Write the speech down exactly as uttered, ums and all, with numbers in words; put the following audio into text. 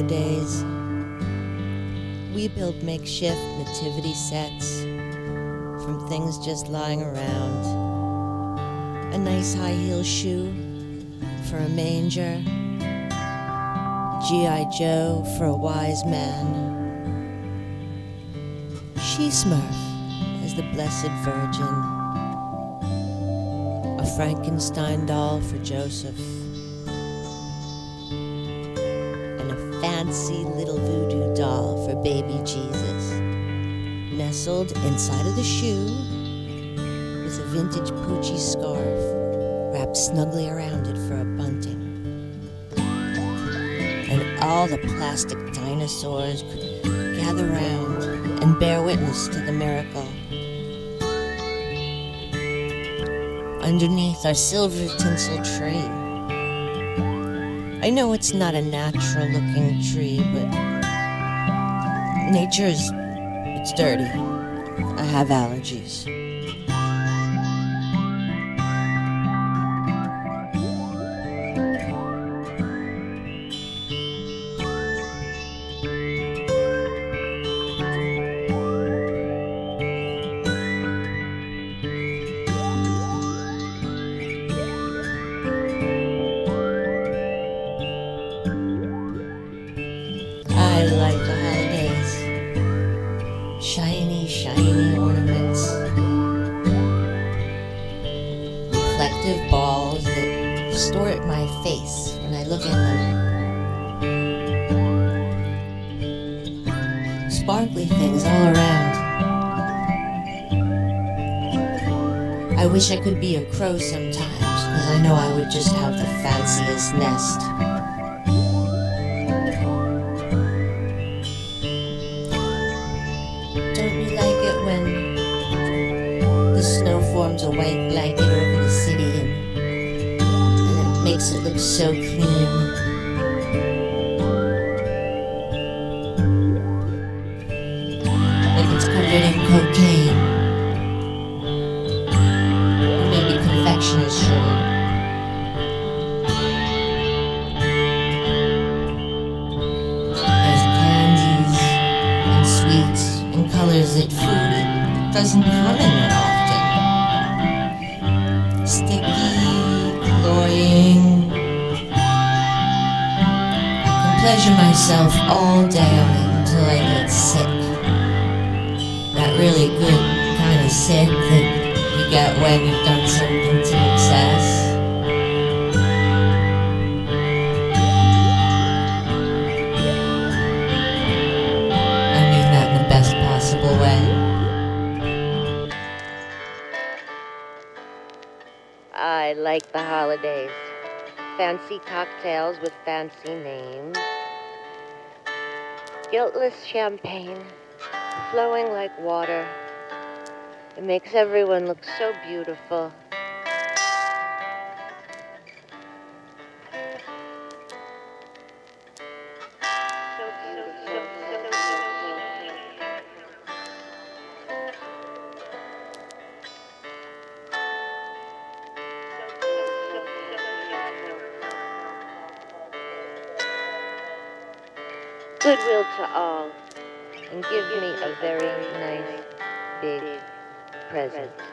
holidays. We build makeshift nativity sets from things just lying around. A nice high heel shoe for a manger. G I. Joe for a wise man. She-Smurf as the Blessed Virgin. A Frankenstein doll for Joseph. And a fancy little voodoo doll for baby Jesus. Nestled inside of the shoe with a vintage Poochie scarf wrapped snugly around it for a bunting. And all the plastic dinosaurs could gather round and bear witness to the miracle. Underneath our silver tinsel tree. I know it's not a natural-looking tree, but nature is, it's dirty. I have allergies. I like the holidays. Shiny, shiny ornaments. Reflective balls that distort my face when I look at them. Sparkly things all around. I wish I could be a crow sometimes, because I know I would just have the fanciest nest. Don't you like it when the snow forms a white blanket over the city and, and it makes it look so clean? Like it's covered in cocaine. Or maybe confectioner's sugar. There's candies and sweets and colors that food it doesn't come in that often. Sticky, cloying. I can pleasure myself all day on it until I get sick. That really good kind of sick that you get when you've done something to excess. I mean that in the best possible way. I like the holidays. Fancy cocktails with fancy names. Guiltless champagne, flowing like water. It makes everyone look so beautiful. So beautiful. Goodwill to all, and give me a very nice big present.